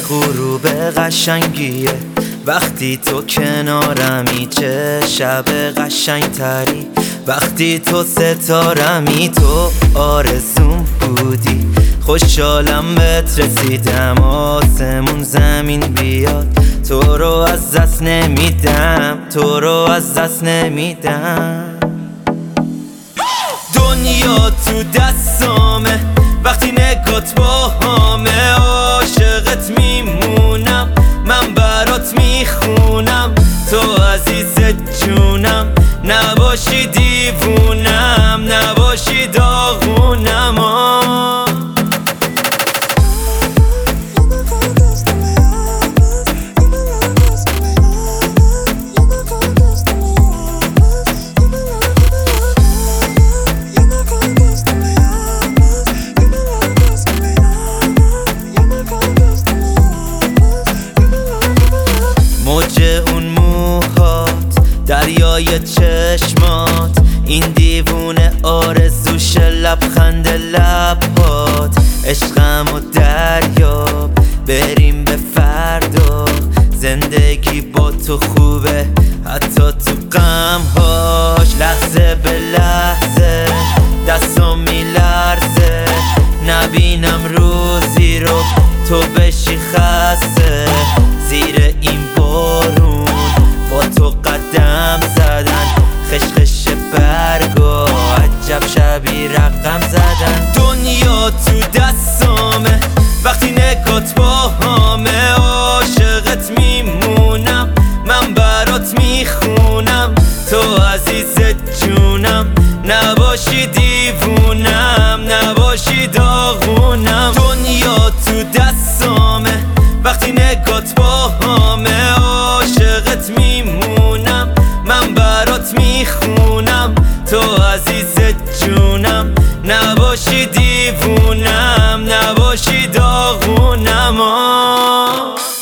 غروب قشنگیه وقتی تو کنارمی، چه شب قشنگتری وقتی تو ستارمی. تو آرزوم بودی، خوشحالم بهت رسیدم، آسمون زمین بیاد تو رو از دست نمیدم، تو رو از دست نمیدم. دنیا تو دستامه وقتی نگات با همه، عاشقت میمونم من برات میخونم، تو عزیز جونم نباشی دیوونم، نباشی داغونم. موج اون موهات، دریای چشمات، این دیوونه آرزوش لبخند لبهات. عشقم و دریاب بریم به فردا، زندگی با تو خوبه حتی تو غمهاش. لحظه به لحظه دستم میلرزه، نبینم روزی رو تو بشی خسته. زیر این بارون با تو قدم زدن، خشخش برگا عجب شبی رقم زدن. دنیا تو دستامه وقتی نگات با همه، عاشقت میمونم من برات میخونم، تو عزیز جونم نباشی دیوونم، نباشی داغونم. دنیا تو دستامه وقتی نگات با همه، عاشقت میمونم من برات میخونم، تو عزیز جونم نباشی دیوونم، نباشی داغونم.